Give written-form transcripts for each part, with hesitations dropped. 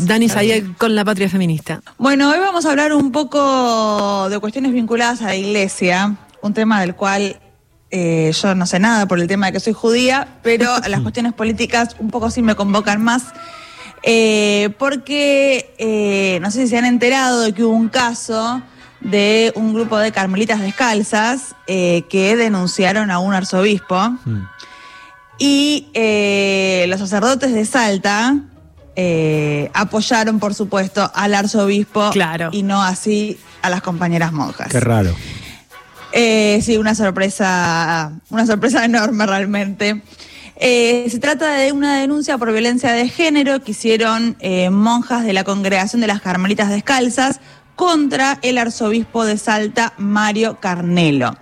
Dani Sayek con La Patria Feminista. Bueno, hoy vamos a hablar un poco de cuestiones vinculadas a la iglesia, un tema del cual yo no sé nada por el tema de que soy judía, pero las cuestiones políticas un poco sí me convocan más, porque no sé si se han enterado de que hubo un caso de un grupo de carmelitas descalzas que denunciaron a un arzobispo. Y los sacerdotes de Salta apoyaron, por supuesto, al arzobispo, claro, y no así a las compañeras monjas. Qué raro. Sí, una sorpresa enorme realmente. Se trata de una denuncia por violencia de género que hicieron monjas de la Congregación de las Carmelitas Descalzas contra el arzobispo de Salta, Mario Carnelo.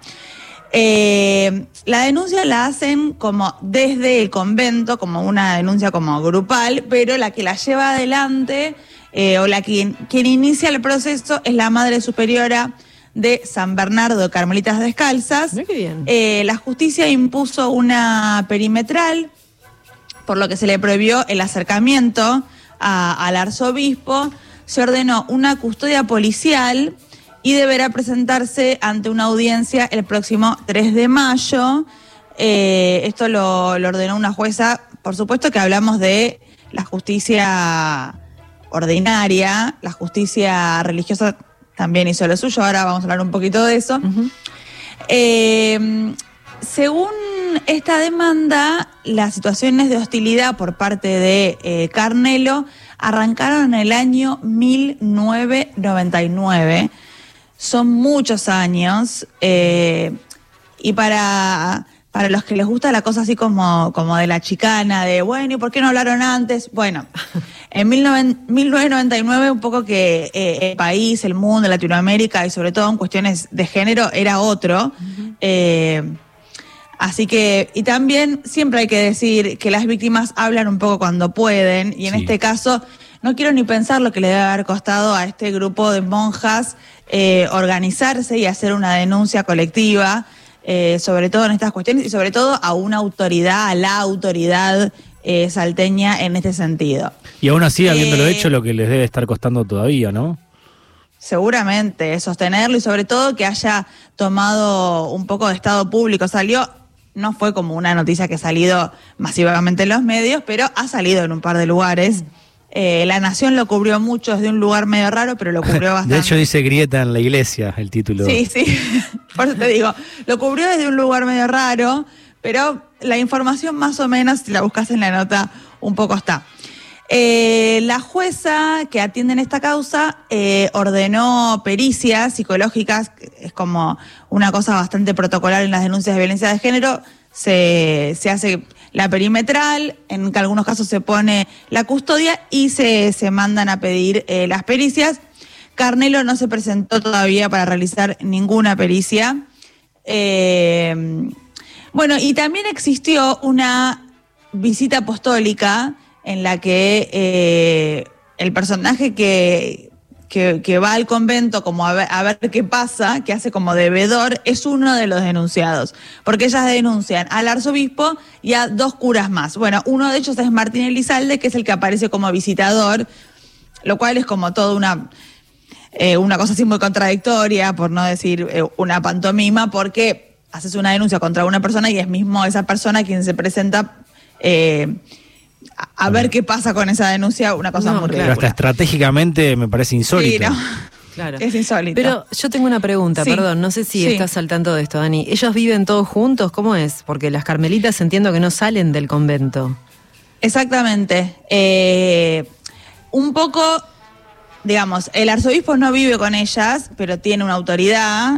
La denuncia la hacen como desde el convento, como una denuncia como grupal, pero la que la lleva adelante o quien inicia el proceso es la Madre Superiora de San Bernardo de Carmelitas Descalzas. Muy bien. La justicia impuso una perimetral, por lo que se le prohibió el acercamiento al arzobispo. Se ordenó una custodia policial y deberá presentarse ante una audiencia el próximo 3 de mayo. Esto lo ordenó una jueza. Por supuesto que hablamos de la justicia ordinaria, la justicia religiosa también hizo lo suyo. Ahora vamos a hablar un poquito de eso. Según esta demanda, las situaciones de hostilidad por parte de Carnelo arrancaron en el año 1999. Son muchos años, y para los que les gusta la cosa así como de la chicana, de bueno, ¿y por qué no hablaron antes? Bueno, en 1999 un poco que el país, el mundo, Latinoamérica y sobre todo en cuestiones de género era otro. Así que, y también siempre hay que decir que las víctimas hablan un poco cuando pueden, y en este caso no quiero ni pensar lo que le debe haber costado a este grupo de monjas organizarse y hacer una denuncia colectiva, sobre todo en estas cuestiones y sobre todo a una autoridad, a la autoridad salteña en este sentido. Y aún así, habiéndolo hecho, lo que les debe estar costando todavía, ¿no? Seguramente, sostenerlo y sobre todo que haya tomado un poco de estado público. No fue como una noticia que ha salido masivamente en los medios, pero ha salido en un par de lugares. La Nación lo cubrió mucho desde un lugar medio raro, pero lo cubrió bastante. De hecho dice grieta en la iglesia el título. Sí, por eso te digo, lo cubrió desde un lugar medio raro, pero la información más o menos, si la buscas en la nota, un poco está. La jueza que atiende en esta causa ordenó pericias psicológicas, es como una cosa bastante protocolar en las denuncias de violencia de género. Se hace la perimetral, en algunos casos se pone la custodia y se mandan a pedir las pericias. Carnelo no se presentó todavía para realizar ninguna pericia. Bueno, y también existió una visita apostólica en la que el personaje que va al convento como a ver qué pasa, que hace como de veedor, es uno de los denunciados, porque ellas denuncian al arzobispo y a 2 curas más. Bueno, uno de ellos es Martín Elizalde, que es el que aparece como visitador, lo cual es como toda una cosa así muy contradictoria, por no decir una pantomima, porque haces una denuncia contra una persona y es mismo esa persona quien se presenta a ver qué pasa con esa denuncia, una cosa muy ridícula. Pero hasta estratégicamente me parece insólito. Sí, no. Claro. Es insólito. Pero yo tengo una pregunta, perdón, no sé si estás al tanto de esto, Dani. ¿Ellos viven todos juntos? ¿Cómo es? Porque las carmelitas entiendo que no salen del convento. Exactamente. Un poco, digamos, el arzobispo no vive con ellas, pero tiene una autoridad.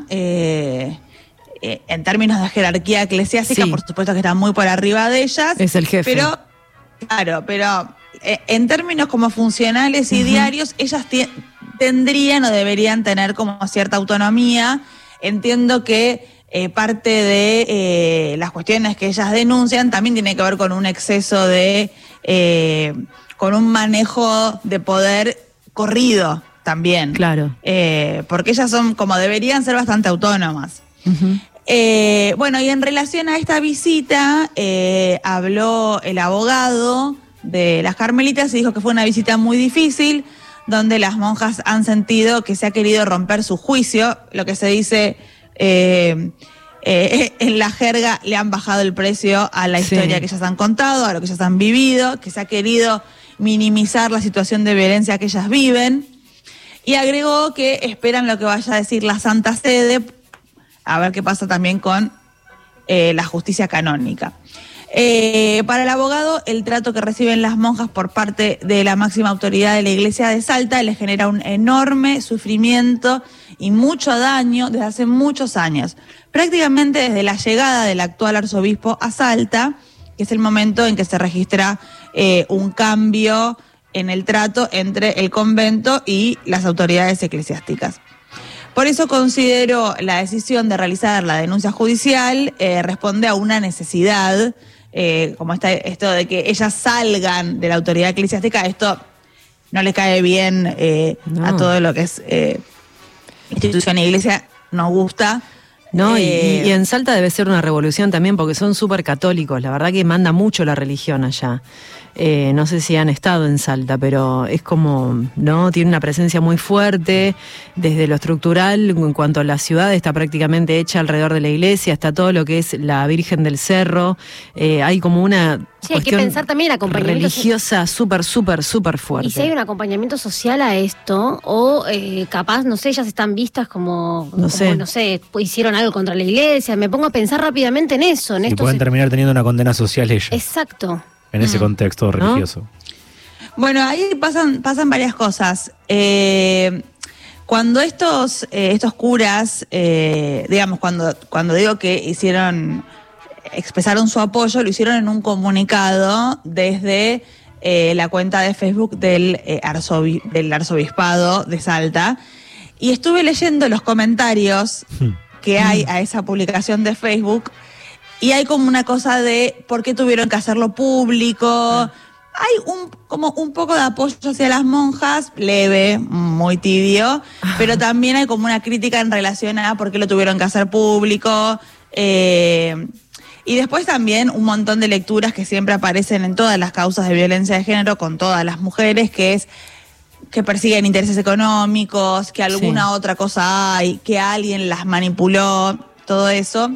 En términos de jerarquía eclesiástica, por supuesto que está muy por arriba de ellas. Es el jefe. Pero, claro, en términos como funcionales y diarios, ellas tendrían o deberían tener como cierta autonomía. Entiendo que parte de las cuestiones que ellas denuncian también tiene que ver con un exceso con un manejo de poder corrido también. Claro. Porque ellas deberían ser bastante autónomas. Bueno, y en relación a esta visita, habló el abogado de las carmelitas y dijo que fue una visita muy difícil, donde las monjas han sentido que se ha querido romper su juicio, lo que se dice en la jerga, le han bajado el precio a la historia que ellas han contado, a lo que ellas han vivido, que se ha querido minimizar la situación de violencia que ellas viven, y agregó que esperan lo que vaya a decir la Santa Sede, a ver qué pasa también con la justicia canónica. Para el abogado, el trato que reciben las monjas por parte de la máxima autoridad de la Iglesia de Salta les genera un enorme sufrimiento y mucho daño desde hace muchos años. Prácticamente desde la llegada del actual arzobispo a Salta, que es el momento en que se registra un cambio en el trato entre el convento y las autoridades eclesiásticas. Por eso considero la decisión de realizar la denuncia judicial responde a una necesidad, como esto de que ellas salgan de la autoridad eclesiástica. Esto no le cae bien a todo lo que es institución e iglesia, nos gusta. No, y en Salta debe ser una revolución también porque son súper católicos, la verdad que manda mucho la religión allá. No sé si han estado en Salta, pero es como, ¿no? Tiene una presencia muy fuerte desde lo estructural, en cuanto a la ciudad está prácticamente hecha alrededor de la iglesia, está todo lo que es la Virgen del Cerro, hay como una hay que pensar también el acompañamiento religiosa súper fuerte. Y si hay un acompañamiento social a esto, o capaz, no sé, ellas están vistas como no sé, hicieron algo contra la iglesia, me pongo a pensar rápidamente en eso. Y pueden terminar teniendo una condena social ellas. Exacto. En ese contexto religioso. ¿No? Bueno, ahí pasan varias cosas. Cuando estos curas, digamos, cuando digo que expresaron su apoyo, lo hicieron en un comunicado desde la cuenta de Facebook del arzobispado de Salta. Y estuve leyendo los comentarios que hay a esa publicación de Facebook. Y hay como una cosa de por qué tuvieron que hacerlo público. Hay como un poco de apoyo hacia las monjas, leve, muy tibio, pero también hay como una crítica en relación a por qué lo tuvieron que hacer público. Y después también un montón de lecturas que siempre aparecen en todas las causas de violencia de género con todas las mujeres, que es que persiguen intereses económicos, que alguna otra cosa hay, que alguien las manipuló, todo eso.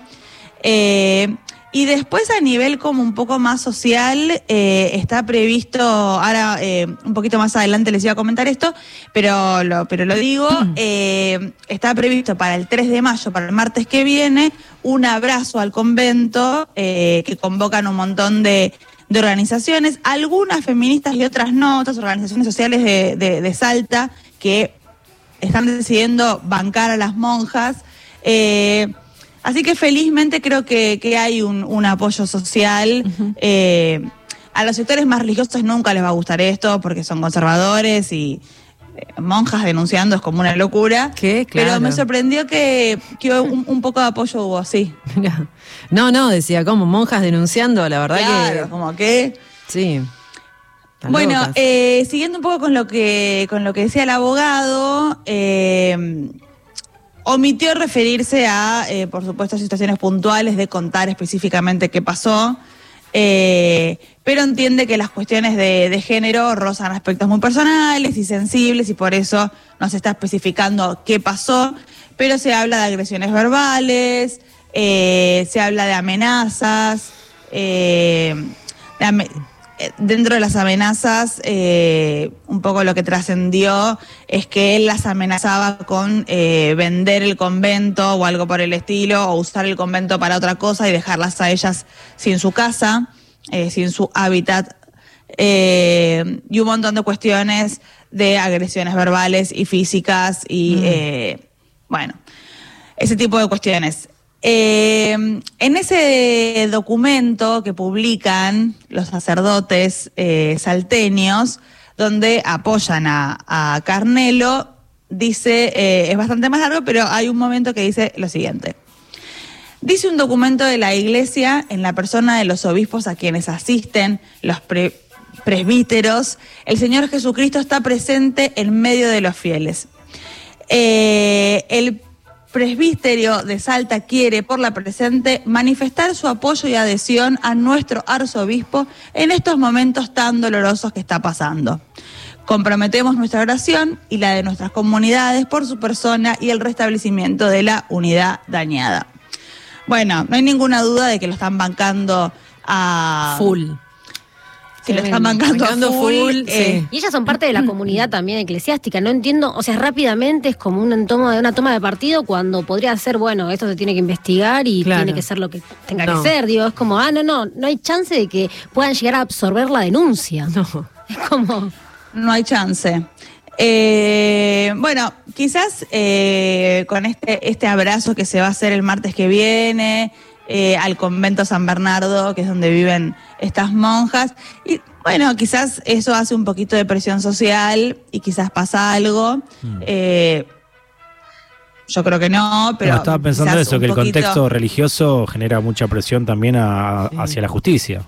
Y después a nivel como un poco más social, está previsto, ahora un poquito más adelante les iba a comentar esto, pero lo digo, está previsto para el 3 de mayo, para el martes que viene, un abrazo al convento, que convocan un montón de organizaciones, algunas feministas y otras no, otras organizaciones sociales de Salta, que están decidiendo bancar a las monjas. Así que felizmente creo que hay un apoyo social. A los sectores más religiosos nunca les va a gustar esto porque son conservadores y monjas denunciando es como una locura. Claro. Pero me sorprendió que un poco de apoyo hubo, sí. No, decía, como monjas denunciando, la verdad claro, como que... Sí. Bueno, siguiendo un poco con lo que decía el abogado... omitió referirse a, por supuesto, situaciones puntuales de contar específicamente qué pasó, pero entiende que las cuestiones de género rozan aspectos muy personales y sensibles y por eso no se está especificando qué pasó, pero se habla de agresiones verbales, se habla de amenazas, dentro de las amenazas, un poco lo que trascendió es que él las amenazaba con vender el convento o algo por el estilo, o usar el convento para otra cosa y dejarlas a ellas sin su casa, sin su hábitat, y un montón de cuestiones de agresiones verbales y físicas y, bueno, ese tipo de cuestiones. En ese documento que publican los sacerdotes salteños, donde apoyan a Carnelo, dice, es bastante más largo, pero hay un momento que dice lo siguiente. Dice un documento de la Iglesia en la persona de los obispos a quienes asisten los presbíteros, el Señor Jesucristo está presente en medio de los fieles. El presbiterio de Salta quiere, por la presente, manifestar su apoyo y adhesión a nuestro arzobispo en estos momentos tan dolorosos que está pasando. Comprometemos nuestra oración y la de nuestras comunidades por su persona y el restablecimiento de la unidad dañada. Bueno, no hay ninguna duda de que lo están bancando a... Full. Que lo están bancando full. Sí. Y ellas son parte de la comunidad también eclesiástica. No entiendo, o sea, rápidamente es como una toma de partido cuando podría ser, bueno, esto se tiene que investigar y tiene que ser lo que tenga que ser. Digo, es como, no hay chance de que puedan llegar a absorber la denuncia. No. Es como... No hay chance. Bueno, quizás con este abrazo que se va a hacer el martes que viene al convento San Bernardo, que es donde viven estas monjas, y bueno, quizás eso hace un poquito de presión social y quizás pasa algo. Yo creo que no, pero... estaba pensando eso, que el contexto religioso genera mucha presión también hacia la justicia.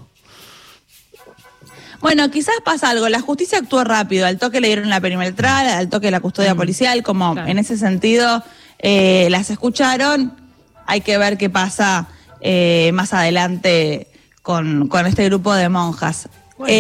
Bueno, quizás pasa algo. La justicia actuó rápido. Al toque le dieron la perimetral, al toque la custodia policial, como en ese sentido las escucharon. Hay que ver qué pasa más adelante con este grupo de monjas. Bueno.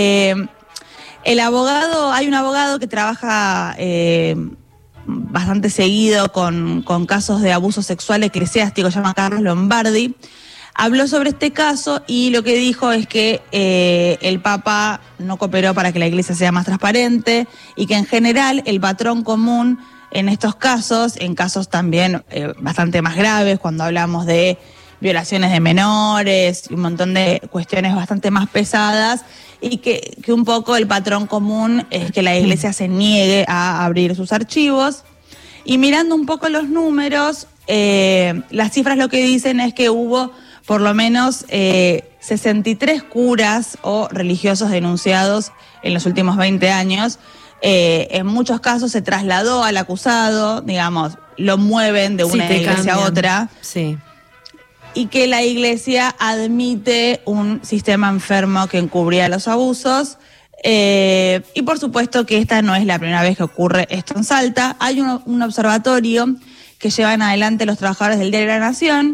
Hay un abogado que trabaja bastante seguido con casos de abuso sexual eclesiástico, se llama Carlos Lombardi. Habló sobre este caso y lo que dijo es que el Papa no cooperó para que la Iglesia sea más transparente y que en general el patrón común en estos casos, en casos también bastante más graves, cuando hablamos de violaciones de menores y un montón de cuestiones bastante más pesadas, y que un poco el patrón común es que la Iglesia se niegue a abrir sus archivos. Y mirando un poco los números, las cifras lo que dicen es que hubo por lo menos 63 curas o religiosos denunciados en los últimos 20 años. En muchos casos se trasladó al acusado, digamos, lo mueven de una iglesia a otra. Sí. Y que la Iglesia admite un sistema enfermo que encubría los abusos. Y por supuesto que esta no es la primera vez que ocurre esto en Salta. Hay un observatorio que llevan adelante los trabajadores del Diario de la Nación.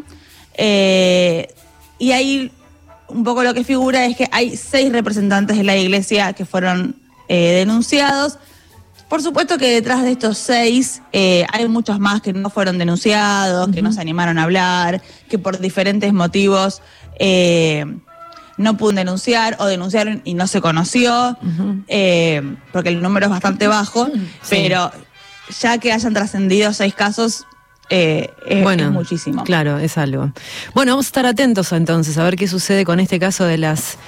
Y ahí un poco lo que figura es que hay 6 representantes de la Iglesia que fueron denunciados. Por supuesto que detrás de estos 6 hay muchos más que no fueron denunciados, que no se animaron a hablar, que por diferentes motivos no pudieron denunciar o denunciaron y no se conoció, porque el número es bastante bajo, pero ya que hayan trascendido 6 casos... es muchísimo. Claro, es algo. Bueno, vamos a estar atentos entonces a ver qué sucede con este caso de las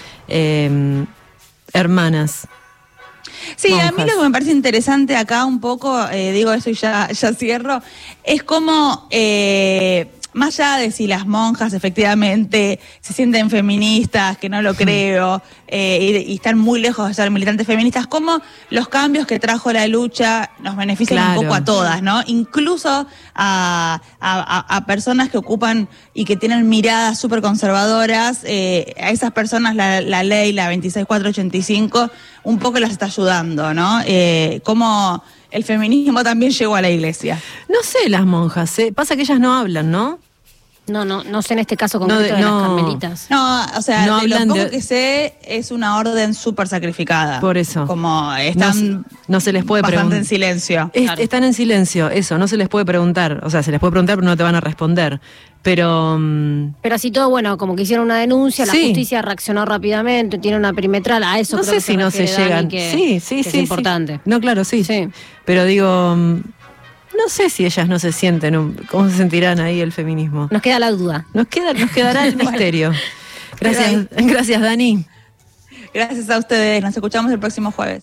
hermanas. Sí, monjas. A mí lo que me parece interesante acá un poco, digo eso y ya cierro, es como... más allá de si las monjas efectivamente se sienten feministas, que no lo creo, y están muy lejos de ser militantes feministas, cómo los cambios que trajo la lucha nos benefician un poco a todas, ¿no? Incluso a personas que ocupan y que tienen miradas súper conservadoras, a esas personas la ley, la 26485, un poco las está ayudando, ¿no? Cómo el feminismo también llegó a la Iglesia. No sé las monjas, pasa que ellas no hablan, ¿no? No sé en este caso concreto de las carmelitas. No, o sea, de lo poco que sé, es una orden súper sacrificada. Por eso. Como están no se les puede bastante en silencio. Claro. Están en silencio, eso, no se les puede preguntar. O sea, se les puede preguntar, pero no te van a responder. Pero así todo, bueno, como que hicieron una denuncia, la justicia reaccionó rápidamente, tiene una perimetral, a eso no creo sé si no se llegan. Que es importante. No, claro, sí. Pero digo... No sé si ellas no se sienten, ¿cómo se sentirán ahí el feminismo? Nos queda la duda. Nos quedará el misterio. Gracias, Dani. Gracias a ustedes, nos escuchamos el próximo jueves.